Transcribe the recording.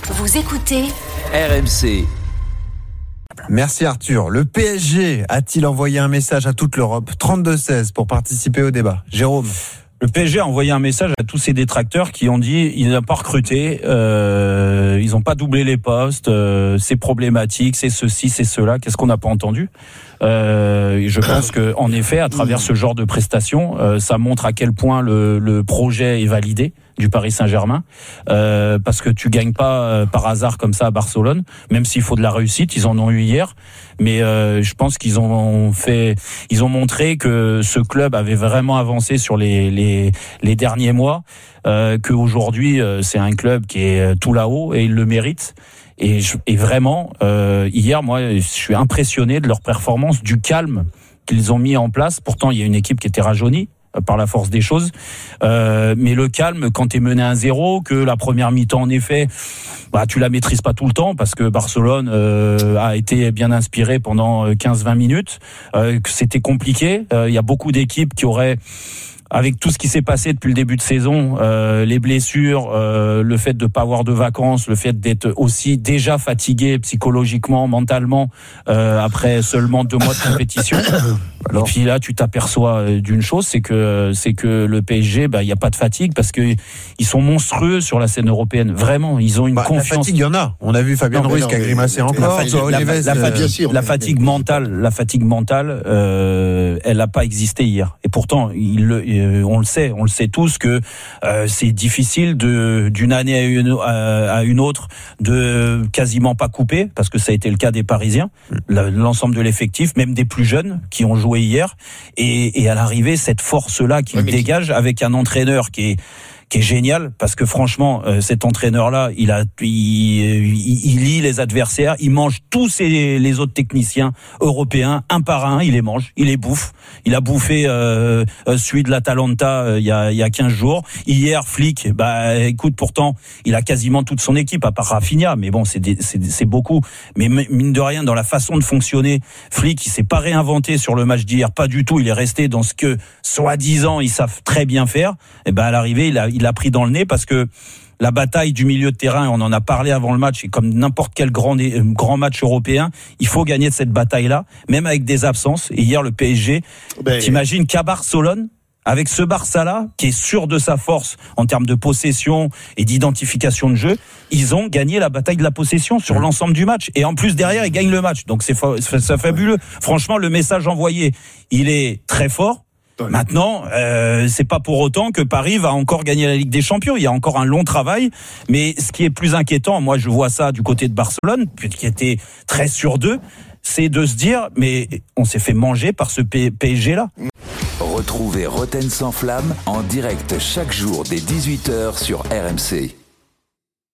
Vous écoutez RMC. Merci Arthur. Le PSG a-t-il envoyé un message à toute l'Europe ? 32-16 pour participer au débat. Jérôme. Le PSG a envoyé un message à tous ses détracteurs qui ont dit il n'a pas recruté, ils n'ont pas doublé les postes, c'est problématique, c'est ceci, c'est cela. Qu'est-ce qu'on n'a pas entendu ? Je pense que en effet, à travers ce genre de prestations, ça montre à quel point le projet est validé du Paris Saint-Germain, parce que tu gagnes pas par hasard comme ça à Barcelone, même s'il faut de la réussite, ils en ont eu hier, mais je pense qu'ils ont montré que ce club avait vraiment avancé sur les derniers mois, qu'aujourd'hui c'est un club qui est tout là-haut et il le mérite. Et vraiment, hier, moi, je suis impressionné de leur performance, du calme qu'ils ont mis en place. Pourtant, il y a une équipe qui était rajeunie par la force des choses. Mais le calme, quand t'es mené à 1-0, que la première mi-temps, en effet, tu la maîtrises pas tout le temps, parce que Barcelone a été bien inspiré pendant 15-20 minutes, que c'était compliqué. Il y a beaucoup d'équipes qui auraient... Avec tout ce qui s'est passé depuis le début de saison, les blessures, le fait de pas avoir de vacances, le fait d'être aussi déjà fatigué psychologiquement, mentalement, après seulement 2 mois de compétition. Et puis là, tu t'aperçois d'une chose, c'est que le PSG, il y a pas de fatigue, parce que ils sont monstrueux sur la scène européenne. Vraiment, ils ont une confiance. La fatigue, il y en a. On a vu Fabien Ruiz qui a grimacé encore. La fatigue mentale, elle n'a pas existé hier. Et pourtant, on le sait tous que c'est difficile d'une année à une autre de quasiment pas couper, parce que ça a été le cas des Parisiens, l'ensemble de l'effectif, même des plus jeunes qui ont joué hier, et à l'arrivée cette force-là qui dégage avec un entraîneur qui est génial, parce que franchement, cet entraîneur-là, il lit les adversaires, il mange tous les autres techniciens européens, un par un, il les mange, il les bouffe. Il a bouffé celui de l'Atalanta il y a 15 jours. Hier, Flick, écoute, pourtant, il a quasiment toute son équipe, à part Rafinha, mais bon, c'est beaucoup. Mais mine de rien, dans la façon de fonctionner, Flick, il s'est pas réinventé sur le match d'hier, pas du tout. Il est resté dans ce que, soi-disant, ils savent très bien faire. Et à l'arrivée, il a pris dans le nez, parce que la bataille du milieu de terrain, on en a parlé avant le match, et comme n'importe quel grand match européen, il faut gagner de cette bataille-là, même avec des absences. Et hier, le PSG, t'imagines qu'à Barcelone, avec ce Barça-là, qui est sûr de sa force en termes de possession et d'identification de jeu, ils ont gagné la bataille de la possession sur l'ensemble du match. Et en plus, derrière, ils gagnent le match. Donc c'est fabuleux. Franchement, le message envoyé, il est très fort. Maintenant, c'est pas pour autant que Paris va encore gagner la Ligue des Champions. Il y a encore un long travail. Mais ce qui est plus inquiétant, moi je vois ça du côté de Barcelone, qui était très sûr d'eux, c'est de se dire, mais on s'est fait manger par ce PSG-là. Retrouvez Roten sans flamme en direct chaque jour dès 18h sur RMC.